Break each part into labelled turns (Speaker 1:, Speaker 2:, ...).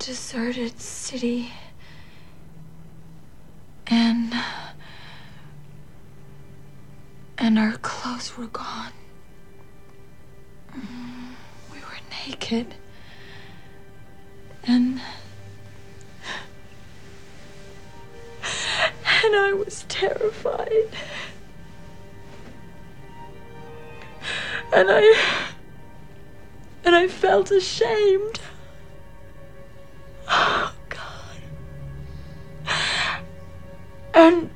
Speaker 1: deserted city. And our clothes were gone. We were naked. And I was terrified. And I felt ashamed. Oh, God. And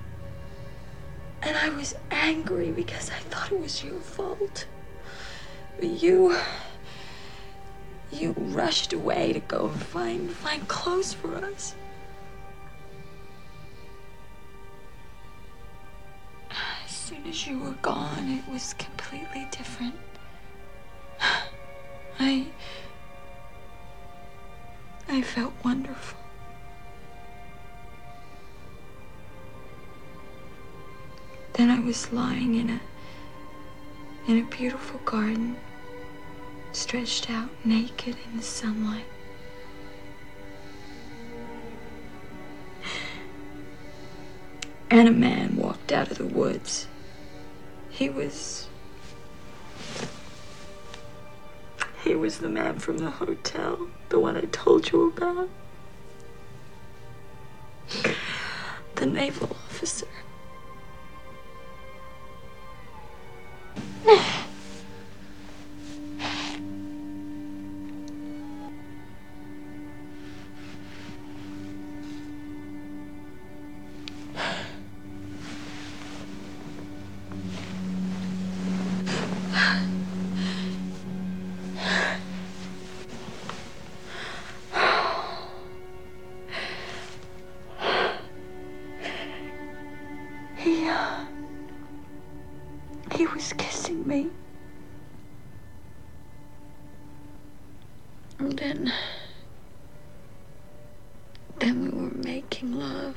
Speaker 1: I was angry because I thought it was your fault. You rushed away to go and find clothes for us. As soon as you were gone, it was completely different. I felt wonderful. Then I was lying in a beautiful garden, stretched out naked in the sunlight. And a man walked out of the woods. He was the man from the hotel, the one I told you about. The naval officer. He was kissing me. And then we were making love.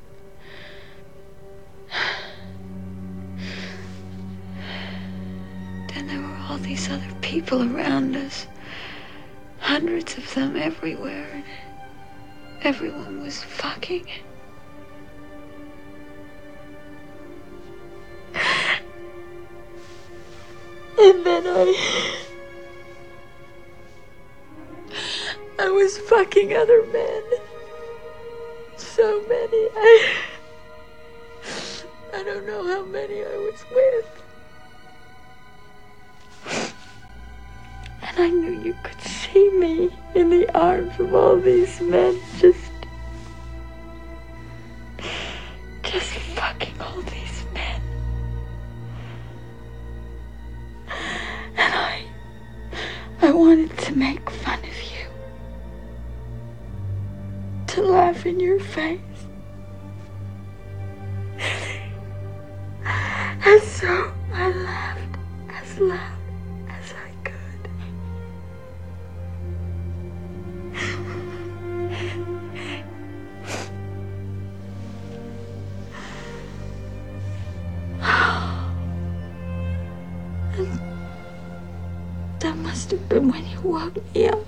Speaker 1: Then there were all these other people around us. Hundreds of them everywhere. And everyone was fucking. And then I was fucking other men. So many. I don't know how many I was with. And I knew you could see me in the arms of all these men, just fucking all these men. And I wanted to make fun of you. To laugh in your face. And so I laughed as loud as I could. And that must have been when you woke me up.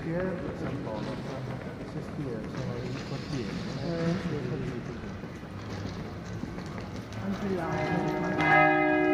Speaker 2: Stier, San Paolo. Se Stier sono i quartieri. Dei quartieri. Anche là.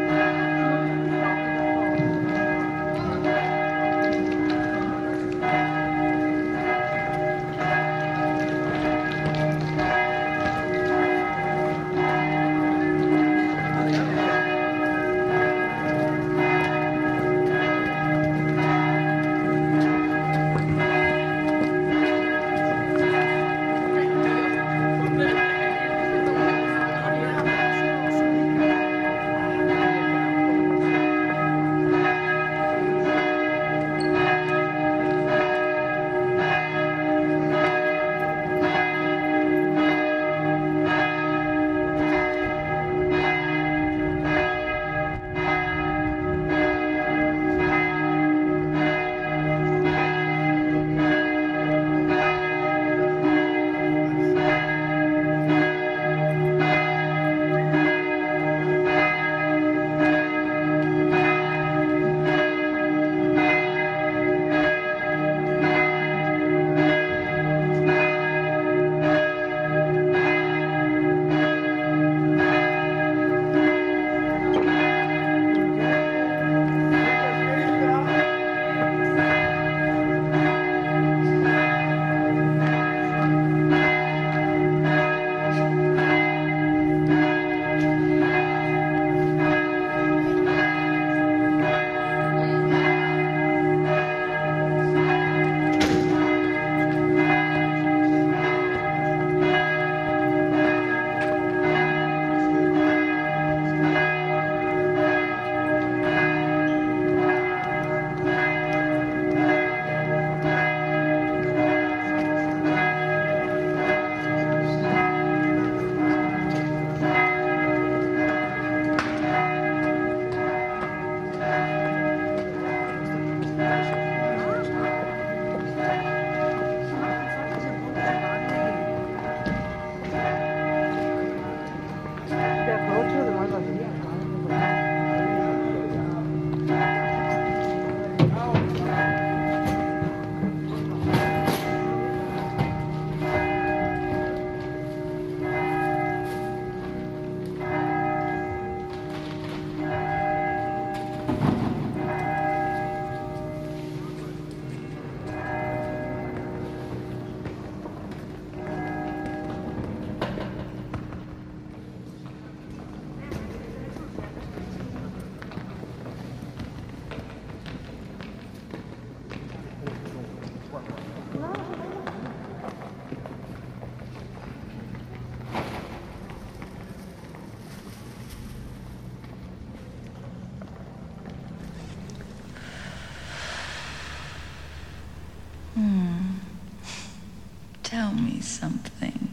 Speaker 1: Tell me something.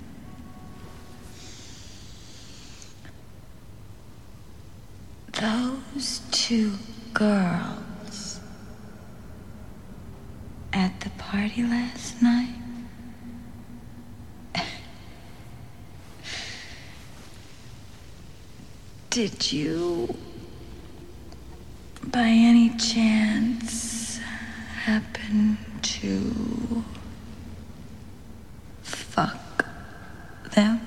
Speaker 1: Those two girls at the party last night, did you, by any chance, happen to fuck them?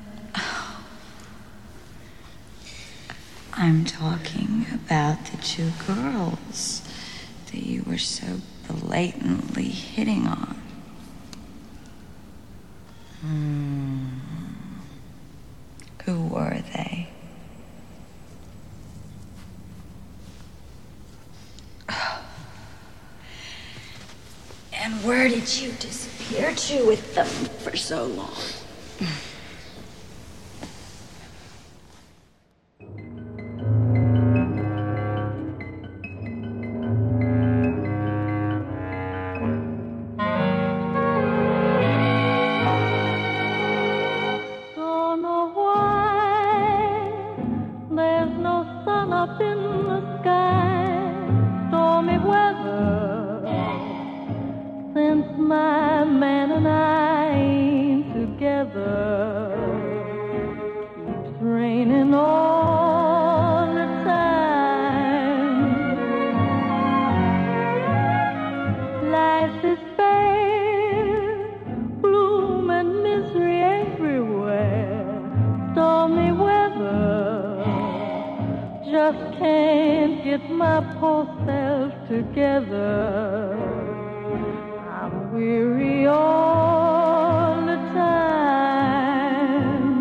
Speaker 1: I'm talking about the two girls that you were so blatantly hitting on. Who were they? And where did you disappear to with them for so long?
Speaker 3: My man and I ain't together. yourself together. I'm weary all the time,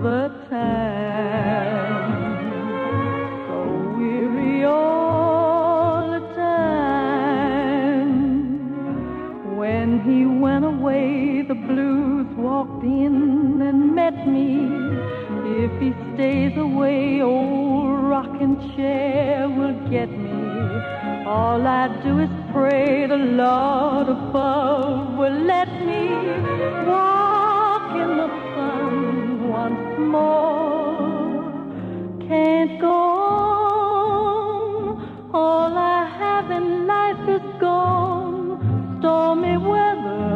Speaker 3: so weary all the time. When he went away, the blues walked in and met me. If he stays away, old rocking chair will get me. All I do is pray the Lord above will let me walk in the sun once more. Can't go on. All I have in life is gone. Stormy weather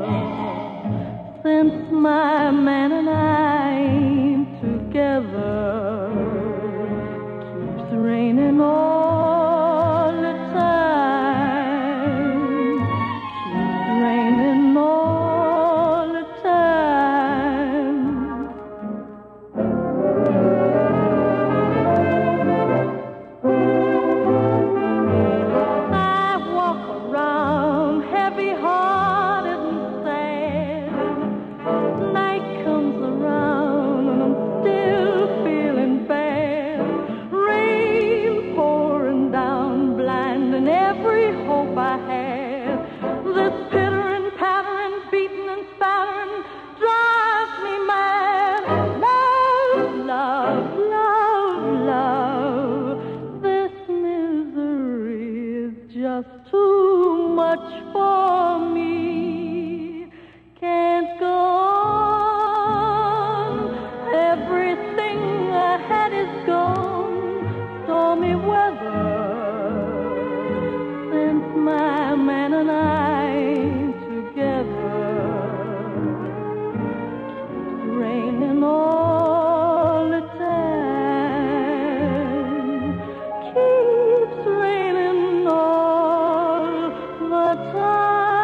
Speaker 3: since my man and I ain't together. Keeps raining all the time. Keeps raining all the time. I walk around heavy-hearted and sad. Night comes around and I'm still feeling bad. Rain pouring down, blinding every hope I had. This pittering, pattering, beating and spattering drives me mad. Love, love, love, love. This misery is just too much for me. Can't go on. Everything I had is gone. Stormy weather since my man and I ain't together. Keeps raining all the time. Keeps raining all the time.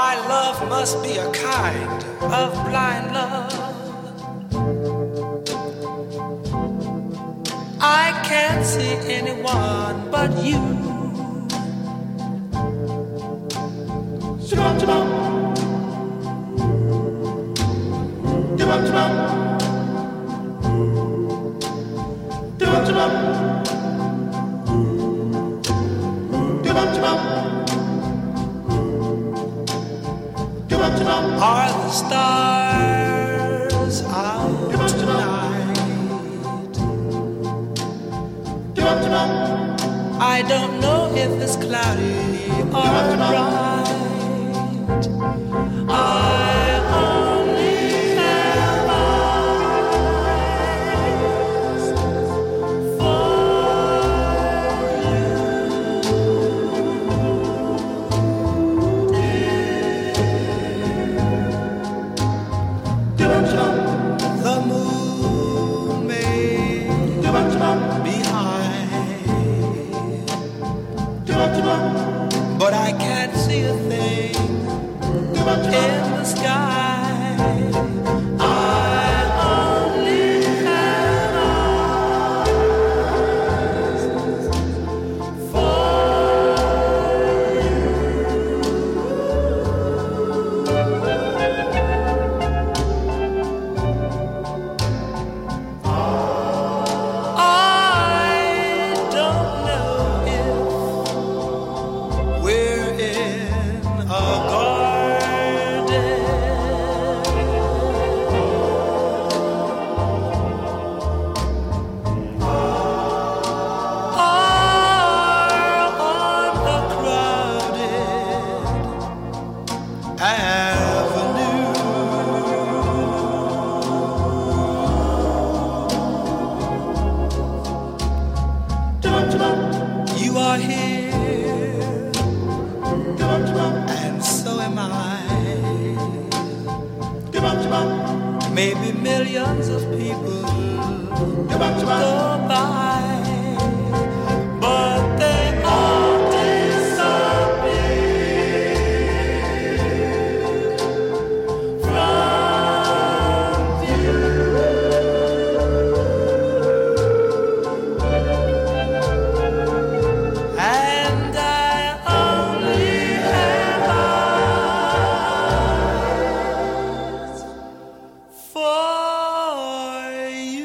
Speaker 4: My love must be a kind of blind love. I can't see anyone but you. Are the stars out tonight? I don't know if it's cloudy or bright. I only have eyes for the moon may be high, but I can't see a thing in the sky. I only have eyes for you are here, and so am I. Maybe millions of people go by, but they all disappear from view. And I only have eyes for you.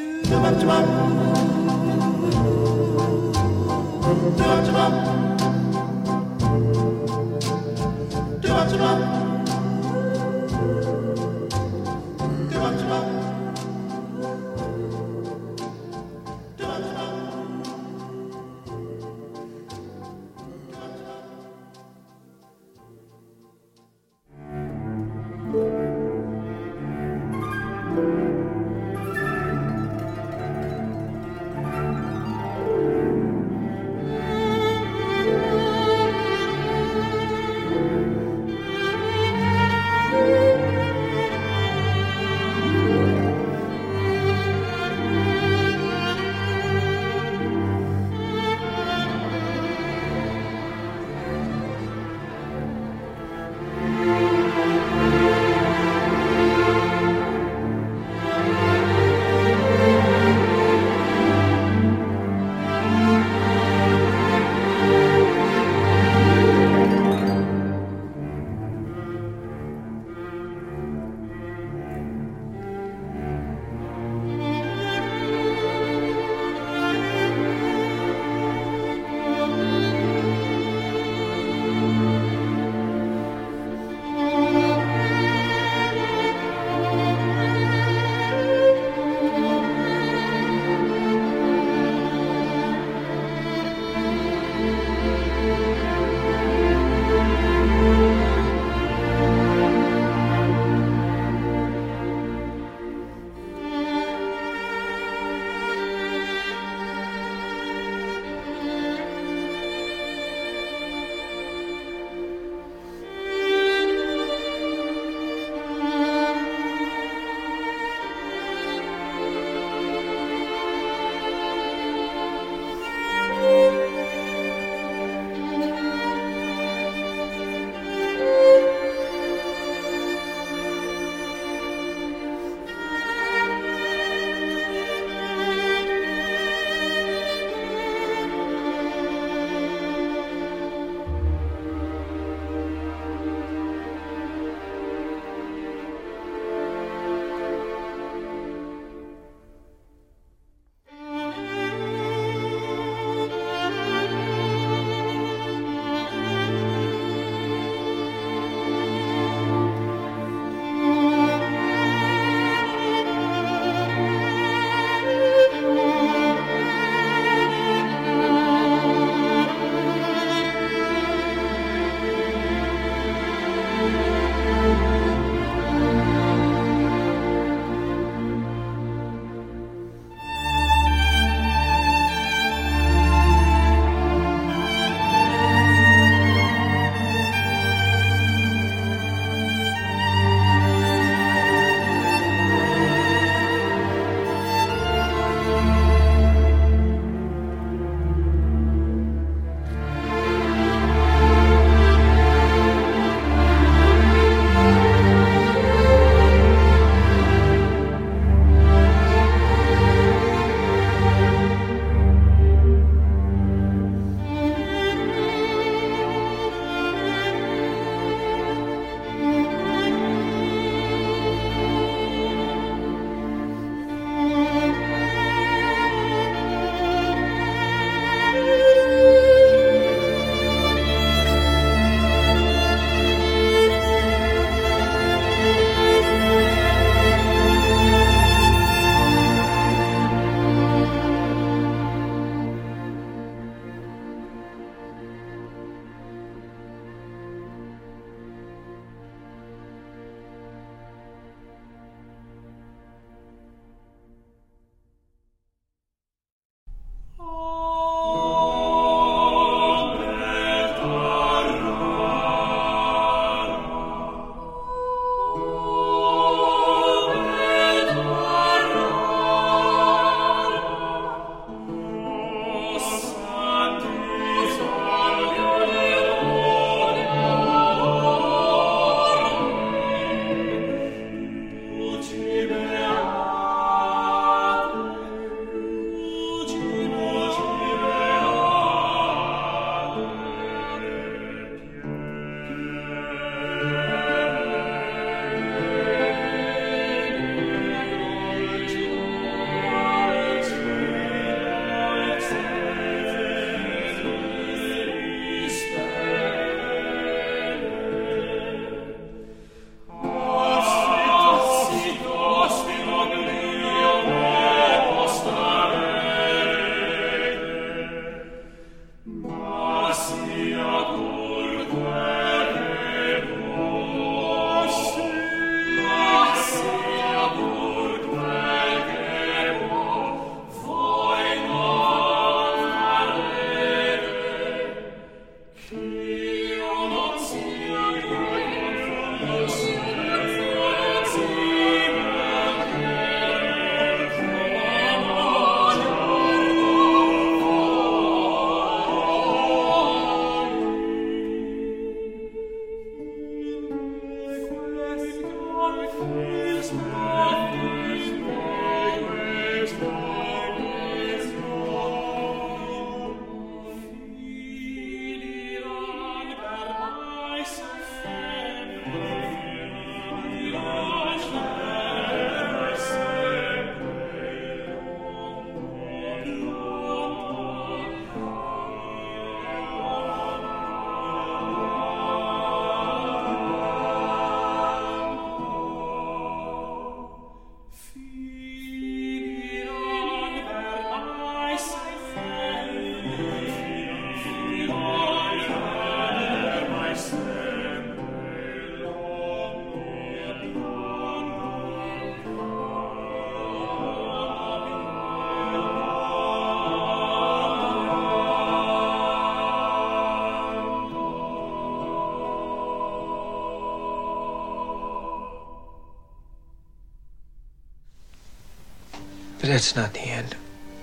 Speaker 5: But that's not the end,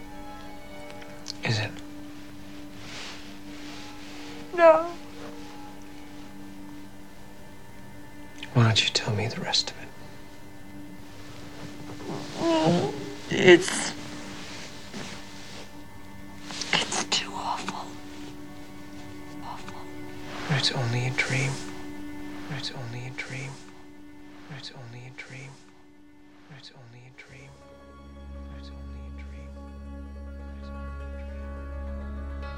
Speaker 5: is it?
Speaker 1: No.
Speaker 5: Why don't you tell me the rest of it?
Speaker 1: It's too awful. Awful.
Speaker 5: But it's only a dream. But it's only a dream. But it's only a dream. But it's only a dream. But it's only a dream. But it's only a dream.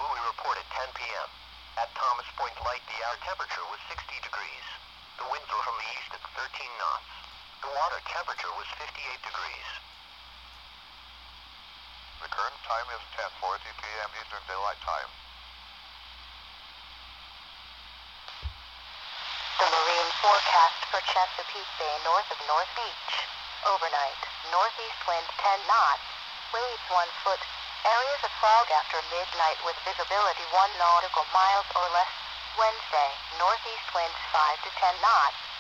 Speaker 6: buoy report at 10 p.m. At Thomas Point Light, the air temperature was 60 degrees. The winds were from the east at 13 knots. The water temperature was 58 degrees.
Speaker 7: The current time is 10:40 p.m. Eastern Daylight Time.
Speaker 6: The marine forecast for Chesapeake Bay north of North Beach. Overnight, northeast winds 10 knots, waves 1 foot, areas of fog after midnight with visibility 1 nautical miles or less. Wednesday, northeast winds 5 to 10 knots,